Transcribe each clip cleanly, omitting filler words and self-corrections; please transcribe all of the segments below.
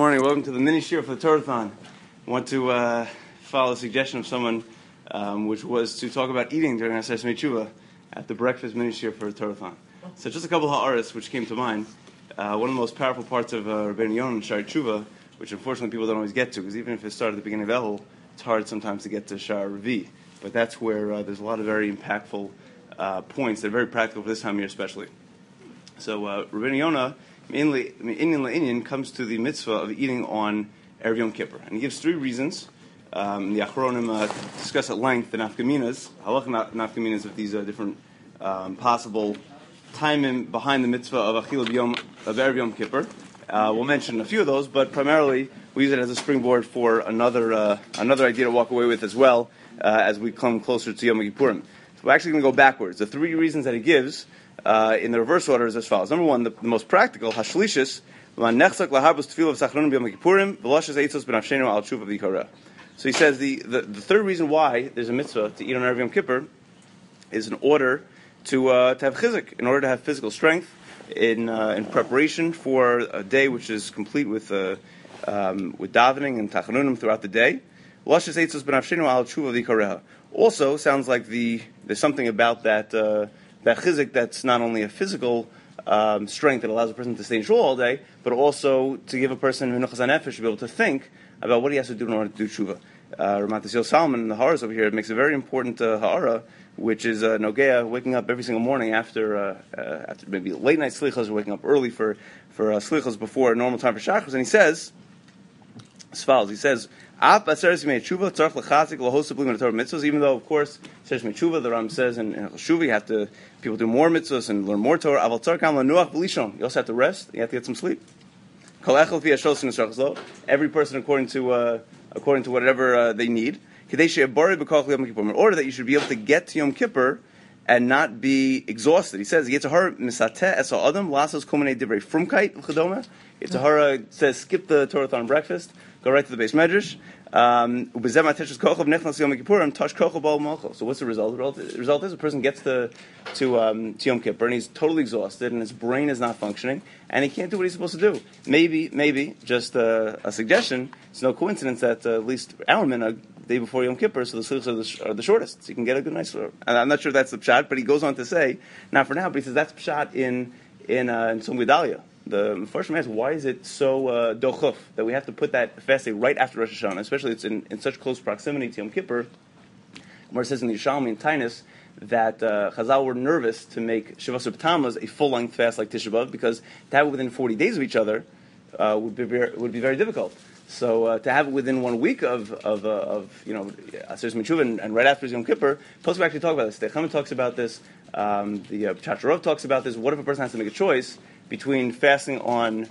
morning. Welcome to the mini shir for the Torah-thon. I want to follow a suggestion of someone, which was to talk about eating during Aseret Tshuva at the breakfast mini shir for the Torah-thon. So just a couple of ha'aras which came to mind. One of the most powerful parts of Rabbeinu Yonah and Sha'ar Tshuva, which unfortunately people don't always get to, because even if it started at the beginning of Elul, it's hard sometimes to get to Sha'ar Revi. But that's where there's a lot of very impactful points that are very practical for this time of year especially. So Rabbeinu Yonah, Inyan comes to the mitzvah of eating on Erev Yom Kippur. And he gives three reasons. The Achronim discuss at length the nafkaminas, halakha nafkaminas of these different possible timing behind the mitzvah of Achil of Erev Yom Kippur. We'll mention a few of those, but primarily we use it as a springboard for another idea to walk away with as well as we come closer to Yom Kippurim. So we're actually going to go backwards. The three reasons that he gives in the reverse order is as follows. Number one, the most practical, hashlishis, so he says the third reason why there's a mitzvah to eat on Erev Yom Kippur is in order to have chizik, in order to have physical strength in preparation for a day which is complete with davening and tachanunim throughout the day. Also, sounds like there's something about that chizik that's not only a physical strength that allows a person to stay in shul all day, but also to give a person menuchas hanefesh to be able to think about what he has to do in order to do tshuva. Ramat Yisrael Salman in the ha'aras over here makes a very important ha'ara, which is nogea, waking up every single morning after maybe late night slichas, or waking up early for slichas before a normal time for shachris, and he says as follows. He says, even though, of course, Seres Tshuva, the Ram says in Chashuva, you have to, people do more mitzvahs and learn more Torah. You also have to rest, you have to get some sleep. Every person according to whatever they need. In order that you should be able to get to Yom Kippur and not be exhausted. He says, Yitzhahara says, skip the Torah-thon breakfast, go right to the base medrash. So what's the result? The result is a person gets to Yom Kippur and he's totally exhausted and his brain is not functioning and he can't do what he's supposed to do. Maybe just a suggestion. It's no coincidence that at least our minhag day before Yom Kippur, so the slichos are the shortest. So you can get a good night's sleep. And I'm not sure that's the pshat, but he goes on to say, not for now, but he says that's pshat in Tzom Gedalia. The Mefarshim asks, why is it so dochuf that we have to put that fast day right after Rosh Hashanah, especially it's in such close proximity to Yom Kippur? Where it says in the Yerushalmi and Tainus that Chazal were nervous to make Shavasar B'Tammuz a full-length fast like Tisha B'Av, because to have it within 40 days of each other would be very difficult. So to have it within 1 week of Aseret Tshuva and right after Yom Kippur, Posuk actually talk about this. The Chachamim talks about this. The Chacharov talks about this. What if a person has to make a choice between fasting on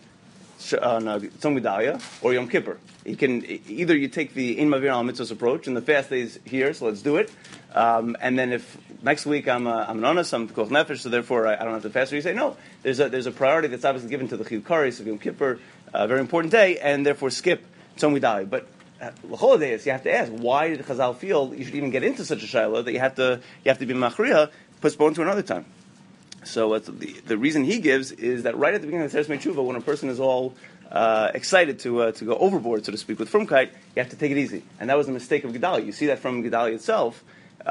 Tzom Gedalia or Yom Kippur? You can either you take the Ein Mavir Al Mitzvos approach and the fast days here, so let's do it. And then if next week I'm an honest, I'm Koch Nefesh, so therefore I don't have to fast. Or you say no, there's a priority that's obviously given to the Chiyuv Kares of Yom Kippur, a very important day, and therefore skip Tzom Gedalia. But l'chol days you have to ask, why did Chazal feel you should even get into such a shayla that you have to be machriya, postponed to another time? So the reason he gives is that right at the beginning of the Seres Tshuva, when a person is all excited to go overboard, so to speak, with Frumkeit, you have to take it easy. And that was the mistake of Gedalia. You see that from Gedalia itself.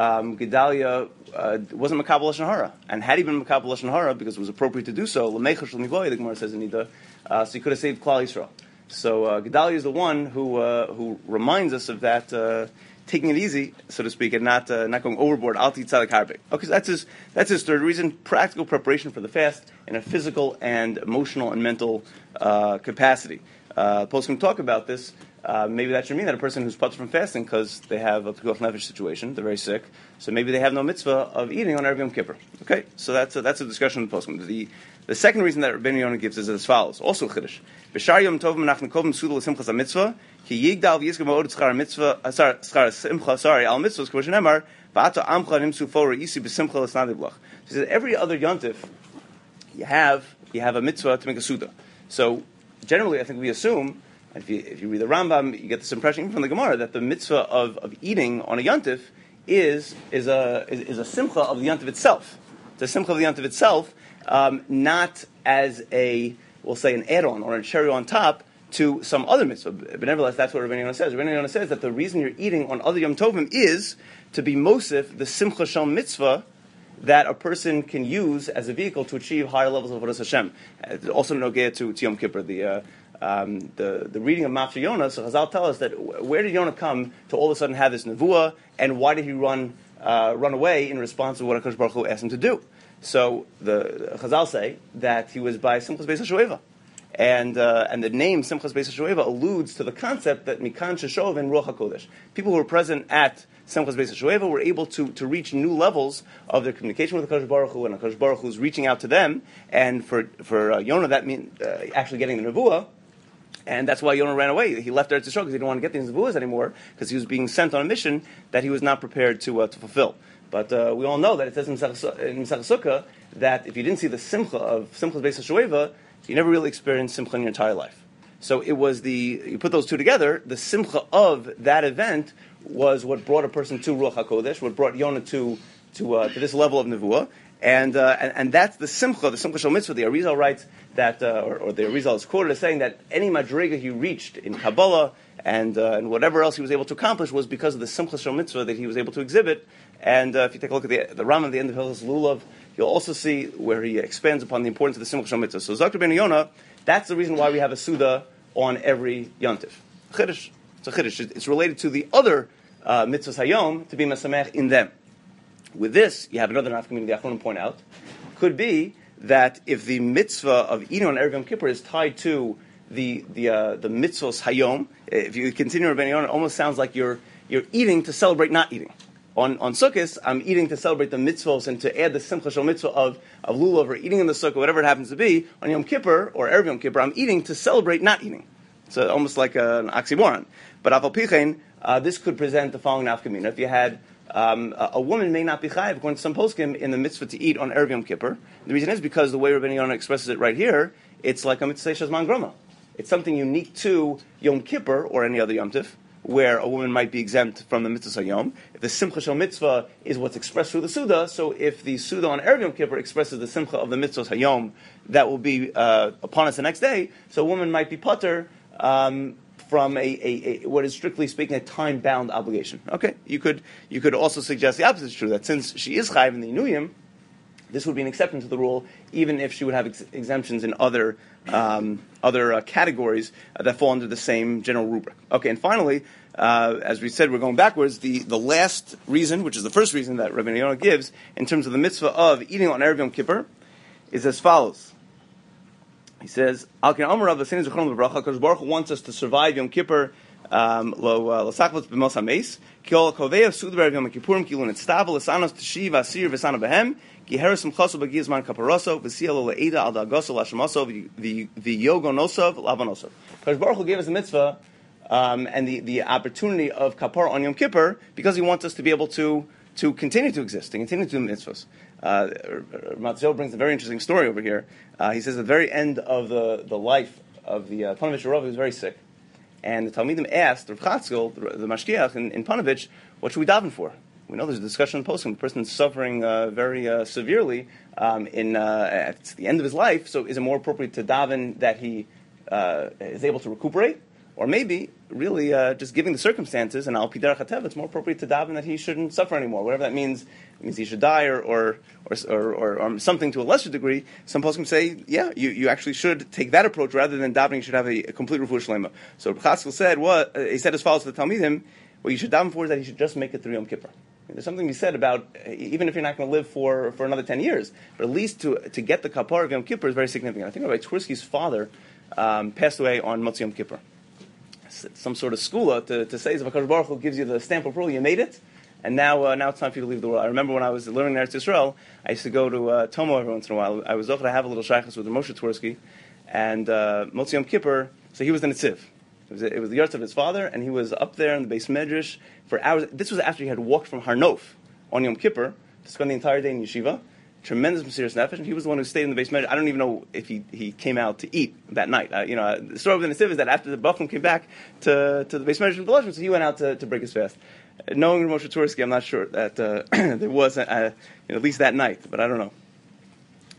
Gedalia wasn't Makabel Lashon Hara. And had he been Makabel Lashon Hara, because it was appropriate to do so, L'meicha Shel Nivoy, the Gemara says in Nida, so he could have saved Klal Yisrael. So Gedalia is the one who reminds us of that, taking it easy, so to speak, and not going overboard. Alti tzadik harbe. Okay, so that's his third reason: practical preparation for the fast in a physical and emotional and mental capacity. Poskim talk about this. Maybe that should mean that a person who's putzed from fasting because they have a pekuach nefesh situation, they're very sick, so maybe they have no mitzvah of eating on Erev Yom Kippur. Okay, so that's a discussion of the Poskim. The second reason that Rabbeinu Yonah gives is as follows. Also chiddush. B'shar Yom Tov menachnu kovim suda l'simchas ha-mitzvah ki yigdal v'yizgam ma'od tzchar mitzvah tzchar simcha al mitzvahs k'vo shenemar v'ata amcha nimsu for yisi b'simcha l'snadiblach. He says every other yontif you have a mitzvah to make a suda. So generally, I think we assume, if you read the Rambam, you get this impression even from the Gemara that the mitzvah of eating on a yontif is a simcha of the yontif itself. It's a simcha of the yontif itself. Not as we'll say an add-on or a cherry on top to some other mitzvah. But nevertheless, that's what Rabbeinu Yonah says. Rabbeinu Yonah says that the reason you're eating on other Yom Tovim is to be mosif, the Simcha Shel mitzvah, that a person can use as a vehicle to achieve higher levels of Avodas Hashem. Also nogea to Yom Kippur, the reading of Mafshe Yonah. So Chazal tell us that where did Yonah come to all of a sudden have this nevuah, and why did he run away in response to what HaKadosh Baruch Hu asked him to do? So the Chazal say that he was by Simchas Beis HaShoeva. And the name Simchas Beis HaShoeva alludes to the concept that Mikan Sheshov and Ruach HaKodesh. People who were present at Simchas Beis HaShoeva were able to reach new levels of their communication with HaKadosh Baruch Hu, and HaKadosh Baruch Hu is reaching out to them. And for Yonah, that means actually getting the nevuah. And that's why Yonah ran away. He left Eretz Yisrael because he didn't want to get these nevuahs anymore, because he was being sent on a mission that he was not prepared to fulfill. But we all know that it says in Masechah Sukkah that if you didn't see the simcha of Simchas Beis HaShoeva, you never really experienced simcha in your entire life. So it was you put those two together, the simcha of that event was what brought a person to Ruach HaKodesh, what brought Yonah to this level of nevuah, and that's the simcha shel mitzvah. The Arizal writes that, or the Arizal is quoted as saying that any madrega he reached in Kabbalah and whatever else he was able to accomplish was because of the simcha shel mitzvah that he was able to exhibit. And if you take a look at the Rambam at the end of Hilchos Lulav, you'll also see where he expands upon the importance of the simcha shel mitzvah. So Zakir ben Yonah, that's the reason why we have a Suda on every Yontif. Chiddush. It's a Chiddush. It's related to the other mitzvahs hayom to be mesamech in them. With this, you have another nafkamina the Achronim point out. Could be that if the mitzvah of eating on Erev Yom Kippur is tied to the mitzvahs hayom, if you continue Rabbeinu Yonah, it almost sounds like you're eating to celebrate not eating. On Sukkot, I'm eating to celebrate the mitzvahs and to add the simcha shel mitzvah of lulav or eating in the sukkah, whatever it happens to be. On Yom Kippur or Erev Yom Kippur, I'm eating to celebrate not eating. It's almost like an oxymoron. But Afal Pichein, this could present the following nafkamina. If you had a woman may not be chayiv, according to some poskim, in the mitzvah to eat on Erev Yom Kippur. The reason is because the way Rabbeinu Yonah expresses it right here, it's like a mitzvah shazman groma. It's something unique to Yom Kippur or any other Yom Tif, where a woman might be exempt from the mitzvah hayom. If the simcha shel mitzvah is what's expressed through the Suda, so if the Suda on Erev Yom Kippur expresses the simcha of the mitzvah hayom, that will be upon us the next day, so a woman might be pater from a what is strictly speaking a time-bound obligation. Okay, you could also suggest the opposite is true, that since she is chayiv in the Inuyim, this would be an exception to the rule, even if she would have exemptions in other categories that fall under the same general rubric. Okay, and finally, as we said, we're going backwards. The last reason, which is the first reason that Rabbeinu Yonah gives in terms of the mitzvah of eating on Erev Yom Kippur, is as follows. He says, HaKadosh Baruch Hu wants us to survive Yom Kippur lo sachvos b'mos hameis ki ol koveya suda b'erev Yom Kippurim ki lo nitztav l'sanos t'shiv asir v'sana b'hem ki heres simchaso b'gizman kaparoso v'siyah lo le'eda al dagoso l'ashamaso v'yogonosov l'avanosov. HaKadosh Baruch Hu gave us the mitzvah and the opportunity of kapar on Yom Kippur because He wants us to be able to continue to exist, to continue to do mitzvahs. Matzio brings a very interesting story over here. He says at the very end of the life of the Panovich Rav, he was very sick. And the Talmidim asked Rav Chatzkel, the Mashgiach in Panovich, what should we daven for? We know there's a discussion in the posting. The person's suffering very severely at the end of his life, so is it more appropriate to daven that he is able to recuperate? Or maybe, really, just given the circumstances, and al pi derech hateva, it's more appropriate to daven that he shouldn't suffer anymore. Whatever that means, it means he should die, or something to a lesser degree. Some poskim say, yeah, you actually should take that approach rather than davening. You should have a complete refuah shlema. So Chatzkel said, he said as follows to the Talmidim: what you should daven for is that he should just make it through Yom Kippur. There's something to be said about even if you're not going to live for another 10 years, but at least to get the kapar of Yom Kippur is very significant. I think Rabbi Twersky's father passed away on Motzi Yom Kippur. Some sort of skula to say, if HaKadosh Baruch Hu gives you the stamp of approval, you made it, and now it's time for you to leave the world. I remember when I was learning Eretz Yisrael, I used to go to Tomo every once in a while. I was over to have a little shaychus with Moshe Twersky, and Motzi Yom Kippur, so he was the Netziv. It was the yard of his father, and he was up there in the Beis Medrash for hours. This was after he had walked from Harnof on Yom Kippur to spend the entire day in yeshiva. Tremendous Mesiras Nefesh, and he was the one who stayed in the Beis Medrash. I don't even know if he came out to eat that night. The story of the Netziv is that after the Bachman came back to the Beis Medrash in Belashim, so he went out to break his fast. Knowing Moshe Twersky, I'm not sure that there was at least that night, but I don't know.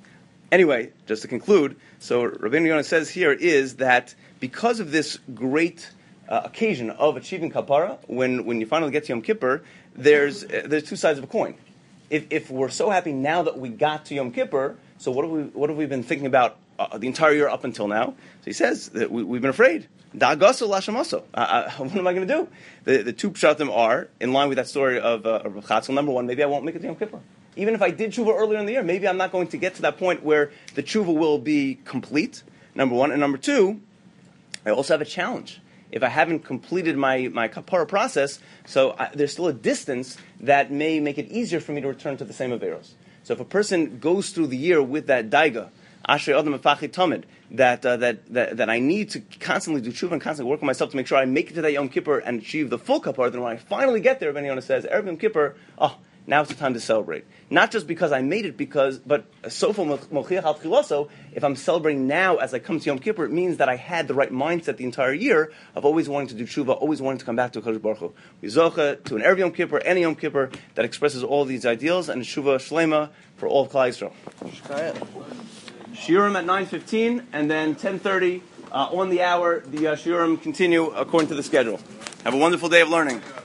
Anyway, just to conclude, so Rabbeinu Yonah says here is that because of this great occasion of achieving kapara, when you finally get to Yom Kippur, there's two sides of a coin. If we're so happy now that we got to Yom Kippur, so what have we been thinking about the entire year up until now? So he says that we've been afraid. Da'agaso lashamaso. What am I going to do? The two pshatim are in line with that story of Chatzkel. Number one, maybe I won't make it to Yom Kippur. Even if I did tshuva earlier in the year, maybe I'm not going to get to that point where the tshuva will be complete, number one. And number two, I also have a challenge. If I haven't completed my kapara process, so there's still a distance that may make it easier for me to return to the same averos. So if a person goes through the year with that daiga, Ashrei Adam Mefachi Tamid, that I need to constantly do tshuva and constantly work on myself to make sure I make it to that Yom Kippur and achieve the full kapara, then when I finally get there, if anyone says, Erev Yom Kippur, now it's the time to celebrate. Not just because I made it, but sofa mochiach al tchiloso, if I'm celebrating now as I come to Yom Kippur, it means that I had the right mindset the entire year of always wanting to do tshuva, always wanting to come back to HaKadosh Baruch Hu. We zocha to an Erev Yom Kippur, any Yom Kippur that expresses all these ideals, and tshuva shlema for all of Klal Yisrael. Shiurim at 9:15, and then 10:30 on the hour. The shiurim continue according to the schedule. Have a wonderful day of learning.